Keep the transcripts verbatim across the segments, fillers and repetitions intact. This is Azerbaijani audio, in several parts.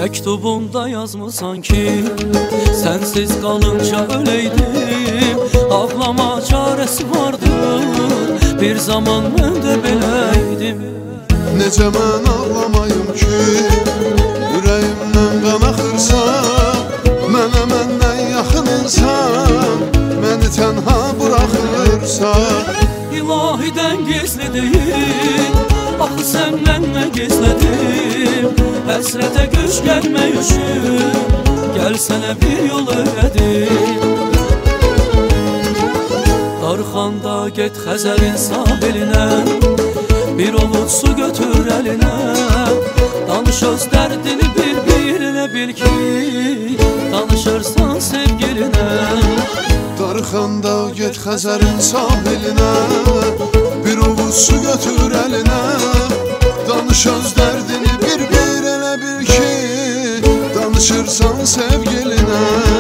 Məktubunda yazmısan ki, sensiz qalınca öləydim. Ağlama çarəsi vardır, bir zaman mən də beləydim. Necə mən ağlamayım ki, ürəyimdən qan axırsan, mənə məndən yaxın insan, məni tənha buraxırsan. İlahidən gizli deyil, axı səndən nə gizlədim. Həsrətə göç gəlmək üçün, gəl sənə bir yol öyrədim. Darxanda get Xəzərin sahilinə, bir ovuc su götür əlinə. Danış öz dərdini bir-birinə, bil ki, danışırsan sevgilinə. Darxanda get Xəzərin sahilinə, bir ovuc su götür əlinə. Danış öz dərdini bir-birinə, bil ki, danışırsan sevgilinə.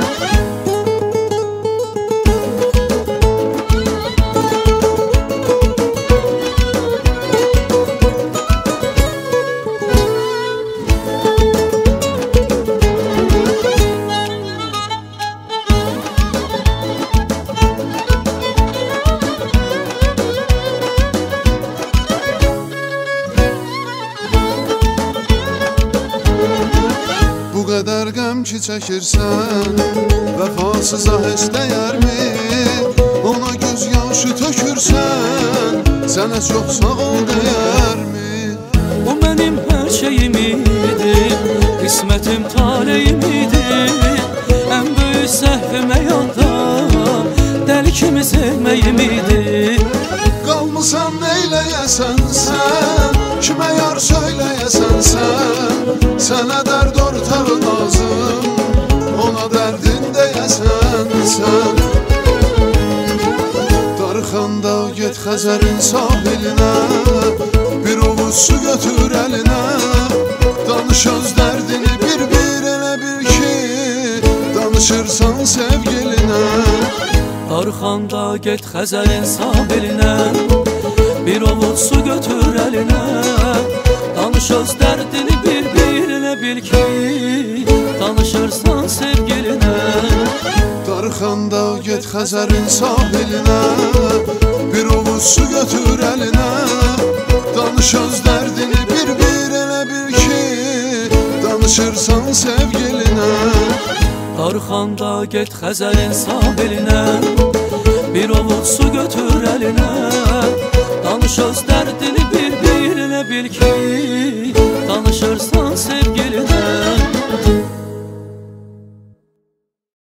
Bu qədər qəm ki çəkirsən, vəfasıza heç dəyərmi? Ona göz yaşı tökürsən, sənə çox sağ ol dəyərmi? O mənim hər şeyim idi, qismətim taleyim idi. Ən böyük səhvim həyatda dəli kimi sevməyim idi. Qalmısan neyləyəsən sən, kimə yar söyləyəsən sən? Sənə dərd ortağı lazım, ona dərdin deyəsən sən. Darxanda get Xəzərin sahilinə, bir ovuc su götür əlinə. Danış öz dərdini bir-birinə, bil ki, danışırsan sevgilinə. Darxanda get Xəzərin sahilinə, bir ovuc su götür əlinə. Danış öz dərdini bir-birinə, bil ki, danışırsan sevgilinə. Darxanda get Xəzərin sahilinə, bir ovuc su götür əlinə. Danış öz dərdini bir-birinə, bil ki, danışırsan sevgilinə. Darxanda get Xəzərin sahilinə, bir ovuc su götür əlinə. Danış öz dərdini bir-birinə, bil ki, danışırsan sevgilinə.